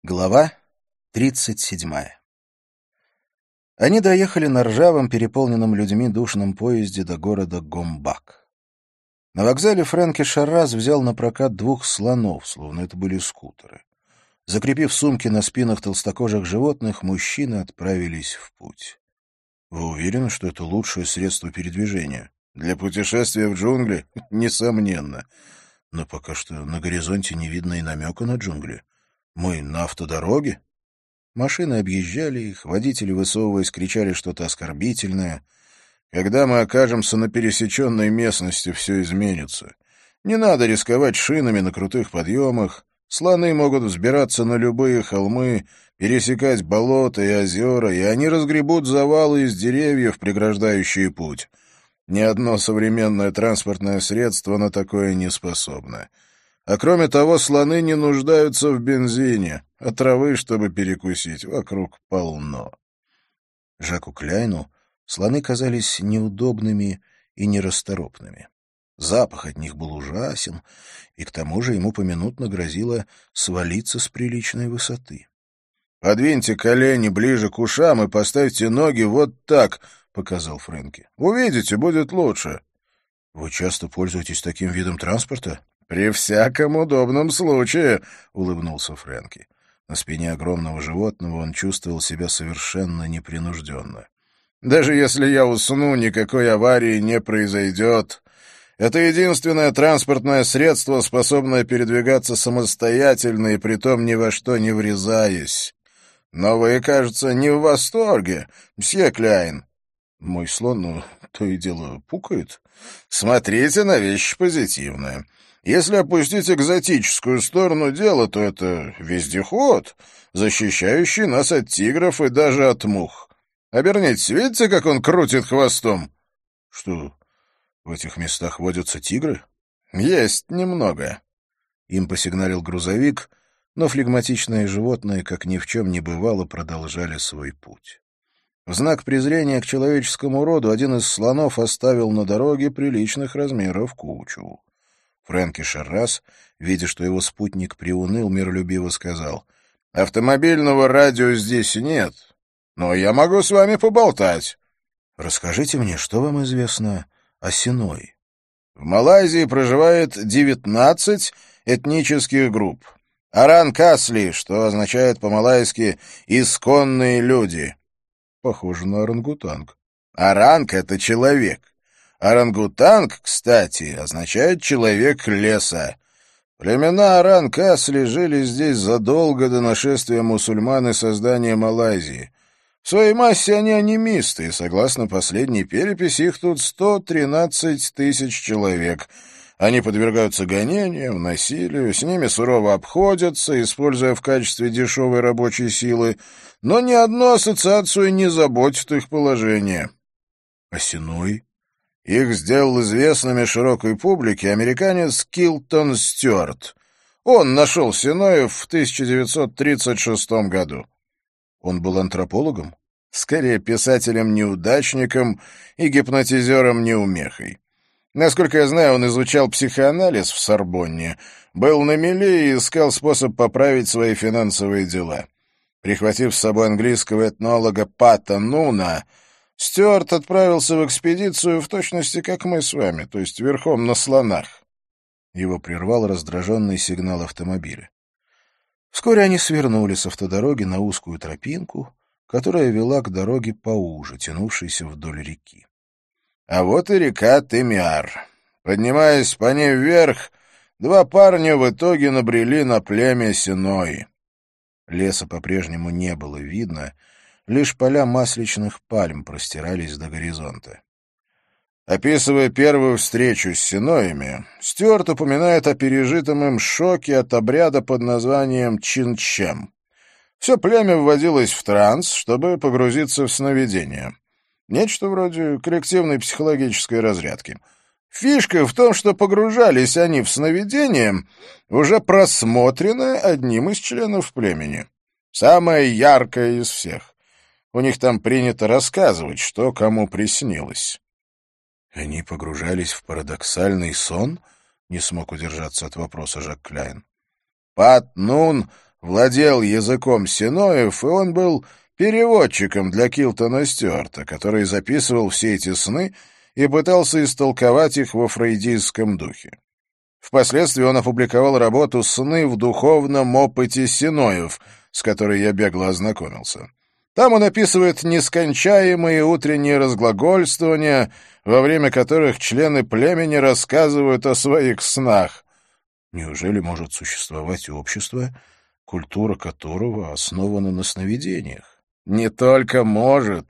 Глава 37. Они доехали на ржавом, переполненном людьми душном поезде до города Гомбак. На вокзале Фрэнки Шарраз взял на прокат 2 слонов, словно это были скутеры. Закрепив сумки на спинах толстокожих животных, мужчины отправились в путь. «Вы уверены, что это лучшее средство передвижения?» «Для путешествия в джунгли? Несомненно. Но пока что на горизонте не видно и намека на джунгли. Мы на автодороге?» Машины объезжали их, водители, высовываясь, кричали что-то оскорбительное. «Когда мы окажемся на пересеченной местности, все изменится. Не надо рисковать шинами на крутых подъемах. Слоны могут взбираться на любые холмы, пересекать болота и озера, и они разгребут завалы из деревьев, преграждающие путь. Ни одно современное транспортное средство на такое не способно. А кроме того, слоны не нуждаются в бензине, а травы, чтобы перекусить, вокруг полно». Жаку Кляйну слоны казались неудобными и нерасторопными. Запах от них был ужасен, и к тому же ему поминутно грозило свалиться с приличной высоты. «Подвиньте колени ближе к ушам и поставьте ноги вот так», — показал Фрэнки. «Увидите, будет лучше». «Вы часто пользуетесь таким видом транспорта?» «При всяком удобном случае», — улыбнулся Фрэнки. На спине огромного животного он чувствовал себя совершенно непринужденно. «Даже если я усну, никакой аварии не произойдет. Это единственное транспортное средство, способное передвигаться самостоятельно и притом ни во что не врезаясь. Но вы, кажется, не в восторге, мсье Кляйн». «Мой слон, то и дело, пукает». «Смотрите на вещи позитивно. Если опустить экзотическую сторону дела, то это вездеход, защищающий нас от тигров и даже от мух. Обернитесь, видите, как он крутит хвостом?» «Что, в этих местах водятся тигры?» «Есть немного». Им посигналил грузовик, но флегматичные животные, как ни в чем не бывало, продолжали свой путь. В знак презрения к человеческому роду один из слонов оставил на дороге приличных размеров кучу. Фрэнки Шарраз, видя, что его спутник приуныл, миролюбиво сказал: «Автомобильного радио здесь нет, но я могу с вами поболтать». «Расскажите мне, что вам известно о Синой?» «В Малайзии проживает 19 этнических групп. Аран-Касли, что означает по-малайски «исконные люди». Похоже на орангутанг. Оранг — это человек. Орангутанг, кстати, означает «человек леса». Племена Аран-Касли жили здесь задолго до нашествия мусульман и создания Малайзии. В своей массе они анимисты, и, согласно последней переписи, их тут 113 тысяч человек. Они подвергаются гонениям, насилию, с ними сурово обходятся, используя в качестве дешевой рабочей силы, но ни одну ассоциацию не заботит их положение. А Синой? Их сделал известными широкой публике американец Килтон Стюарт. Он нашел Синоев в 1936 году. Он был антропологом? Скорее, писателем-неудачником и гипнотизером-неумехой. Насколько я знаю, он изучал психоанализ в Сорбонне, был на мели и искал способ поправить свои финансовые дела. Прихватив с собой английского этнолога Пата Нуна, Стюарт отправился в экспедицию в точности, как мы с вами, то есть верхом на слонах. Его прервал раздраженный сигнал автомобиля. Вскоре они свернули с автодороги на узкую тропинку, которая вела к дороге поуже, тянувшейся вдоль реки. А вот и река Темиар. Поднимаясь по ней вверх, 2 парня в итоге набрели на племя Синой. Леса по-прежнему не было видно, лишь поля масличных пальм простирались до горизонта. Описывая первую встречу с Синоями, Стюарт упоминает о пережитом им шоке от обряда под названием Чинчем. Все племя вводилось в транс, чтобы погрузиться в сновидение. Нечто вроде коллективной психологической разрядки. Фишка в том, что погружались они в сновидение, уже просмотренное одним из членов племени. Самое яркое из всех. У них там принято рассказывать, что кому приснилось. Они погружались в парадоксальный сон? Не смог удержаться от вопроса Жак Кляйн. Пат Нун владел языком синоев, и он был переводчиком для Килтона Стюарта, который записывал все эти сны и пытался истолковать их во фрейдистском духе. Впоследствии он опубликовал работу «Сны в духовном опыте синоев», с которой я бегло ознакомился. Там он описывает нескончаемые утренние разглагольствования, во время которых члены племени рассказывают о своих снах. Неужели может существовать общество, культура которого основана на сновидениях? Не только может,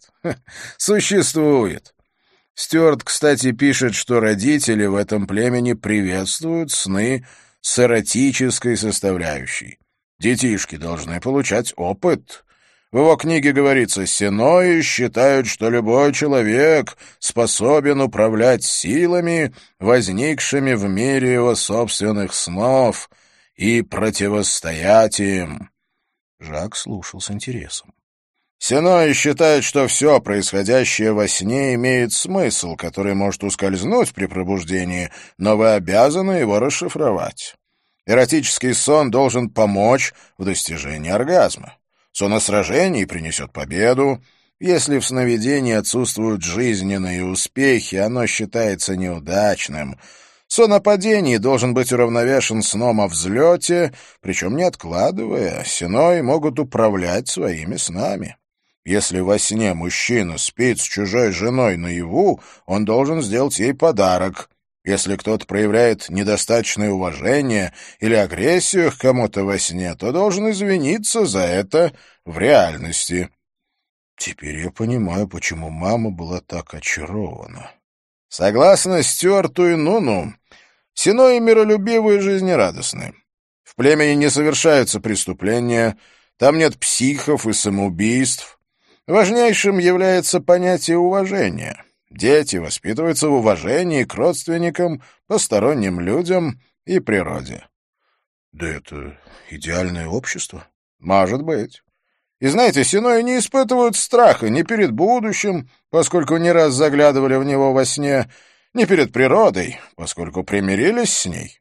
существует. Стюарт, кстати, пишет, что родители в этом племени приветствуют сны с эротической составляющей. Детишки должны получать опыт. В его книге говорится, синои считают, что любой человек способен управлять силами, возникшими в мире его собственных снов, и противостоять им. Жак слушал с интересом. Синои считают, что все происходящее во сне имеет смысл, который может ускользнуть при пробуждении, но вы обязаны его расшифровать. Эротический сон должен помочь в достижении оргазма. Сон о сражении принесет победу. Если в сновидении отсутствуют жизненные успехи, оно считается неудачным. Сон о падении должен быть уравновешен сном о взлете, причем не откладывая. Синои могут управлять своими снами. Если во сне мужчина спит с чужой женой наяву, он должен сделать ей подарок. Если кто-то проявляет недостаточное уважение или агрессию к кому-то во сне, то должен извиниться за это в реальности. Теперь я понимаю, почему мама была так очарована. Согласно Стюарту и Нуну, синои миролюбивы и жизнерадостны. В племени не совершаются преступления, там нет психов и самоубийств. Важнейшим является понятие уважения. Дети воспитываются в уважении к родственникам, посторонним людям и природе. Да это идеальное общество? Может быть. И знаете, синои не испытывают страха ни перед будущим, поскольку не раз заглядывали в него во сне, ни перед природой, поскольку примирились с ней.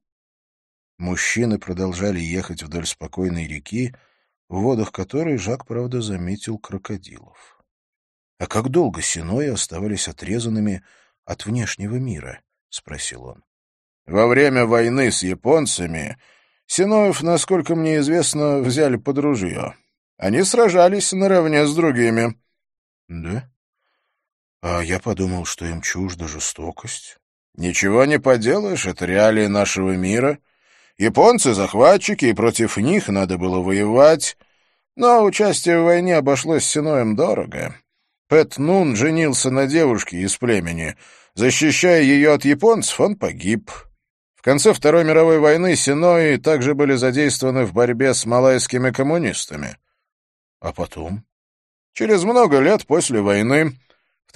Мужчины продолжали ехать вдоль спокойной реки, в водах которой Жак, правда, заметил крокодилов. — А как долго синои оставались отрезанными от внешнего мира? — спросил он. — Во время войны с японцами синоев, насколько мне известно, взяли под ружье. Они сражались наравне с другими. — Да? А я подумал, что им чужда жестокость. — Ничего не поделаешь, это реалии нашего мира. Японцы — захватчики, и против них надо было воевать. Но участие в войне обошлось синоем дорого. Пэт Нун женился на девушке из племени. Защищая ее от японцев, он погиб. В конце Второй мировой войны синои также были задействованы в борьбе с малайскими коммунистами. А потом? Через много лет после войны, в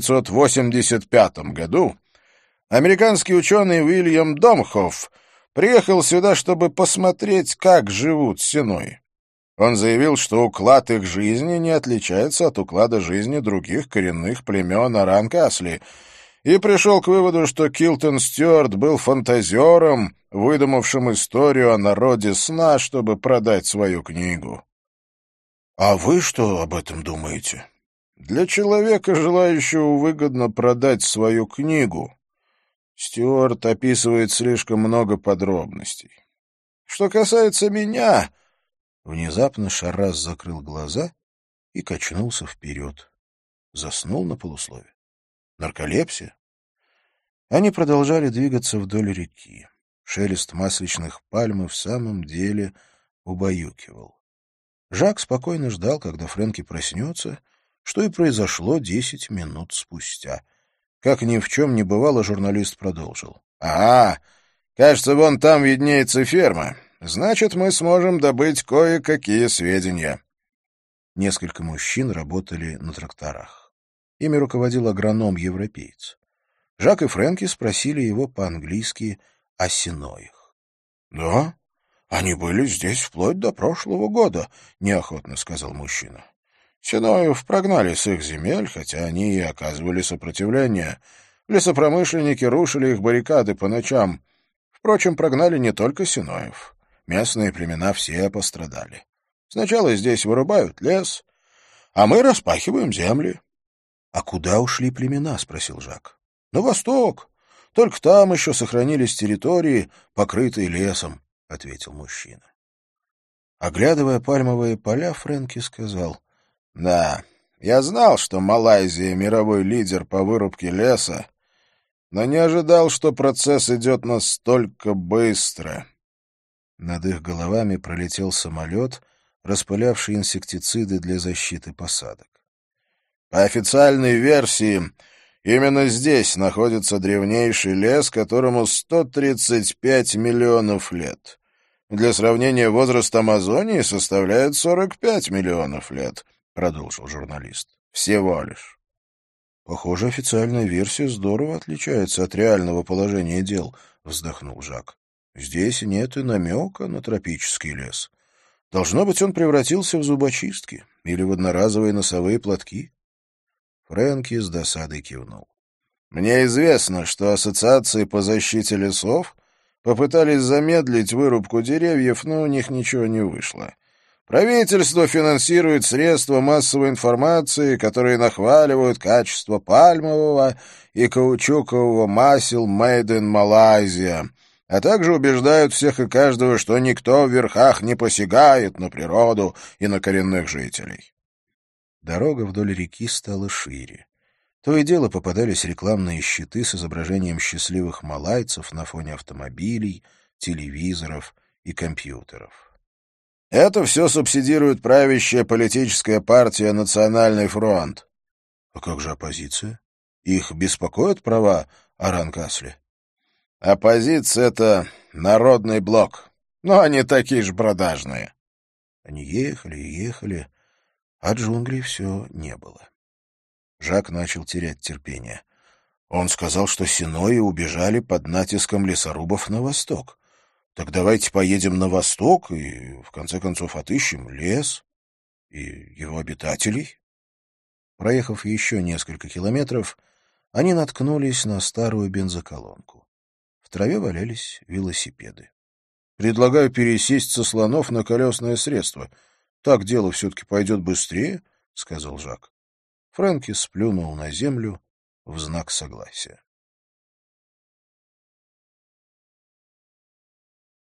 1985 году, американский ученый Уильям Домхофф приехал сюда, чтобы посмотреть, как живут синои. Он заявил, что уклад их жизни не отличается от уклада жизни других коренных племен Аран-Касли, и пришел к выводу, что Килтон Стюарт был фантазером, выдумавшим историю о народе сна, чтобы продать свою книгу. «А вы что об этом думаете?» «Для человека, желающего выгодно продать свою книгу, Стюарт описывает слишком много подробностей. Что касается меня...» Внезапно Шаррас закрыл глаза и качнулся вперед. Заснул на полуслове. Нарколепсия? Они продолжали двигаться вдоль реки. Шелест масличных пальм в самом деле убаюкивал. Жак спокойно ждал, когда Фрэнки проснется, что и произошло 10 минут спустя. Как ни в чем не бывало, журналист продолжил. — Ага, кажется, вон там виднеется ферма. Значит, мы сможем добыть кое-какие сведения. Несколько мужчин работали на тракторах. Ими руководил агроном-европеец. Жак и Фрэнки спросили его по-английски о синоях. — Да, они были здесь вплоть до прошлого года, — неохотно сказал мужчина. Синоев прогнали с их земель, хотя они и оказывали сопротивление. Лесопромышленники рушили их баррикады по ночам. Впрочем, прогнали не только синоев. местные племена все пострадали. Сначала здесь вырубают лес, а мы распахиваем земли. — А куда ушли племена? — спросил Жак. — На восток. Только там еще сохранились территории, покрытые лесом, — ответил мужчина. Оглядывая пальмовые поля, Фрэнки сказал: — Да, я знал, что Малайзия — мировой лидер по вырубке леса, но не ожидал, что процесс идет настолько быстро. Над их головами пролетел самолет, распылявший инсектициды для защиты посадок. По официальной версии, именно здесь находится древнейший лес, которому 135 миллионов лет. Для сравнения, возраст Амазонии составляет 45 миллионов лет, продолжил журналист. Всего лишь. Похоже, официальная версия здорово отличается от реального положения дел, вздохнул Жак. Здесь нет и намека на тропический лес. Должно быть, он превратился в зубочистки или в одноразовые носовые платки. Фрэнки с досадой кивнул. Мне известно, что ассоциации по защите лесов попытались замедлить вырубку деревьев, но у них ничего не вышло. Правительство финансирует средства массовой информации, которые нахваливают качество пальмового и каучукового масел «Made in Malaysia», а также убеждают всех и каждого, что никто в верхах не посягает на природу и на коренных жителей. Дорога вдоль реки стала шире. То и дело попадались рекламные щиты с изображением счастливых малайцев на фоне автомобилей, телевизоров и компьютеров. Это все субсидирует правящая политическая партия «Национальный фронт». А как же оппозиция? Их беспокоят права Аран-Касли? Оппозиция — это народный блок, но они такие же продажные. Они ехали и ехали, а джунглей все не было. Жак начал терять терпение. Он сказал, что синои убежали под натиском лесорубов на восток. Так давайте поедем на восток и, в конце концов, отыщем лес и его обитателей. Проехав еще несколько километров, они наткнулись на старую бензоколонку. В траве валялись велосипеды. «Предлагаю пересесть со слонов на колесное средство. Так дело все-таки пойдет быстрее», — сказал Жак. Фрэнки сплюнул на землю в знак согласия.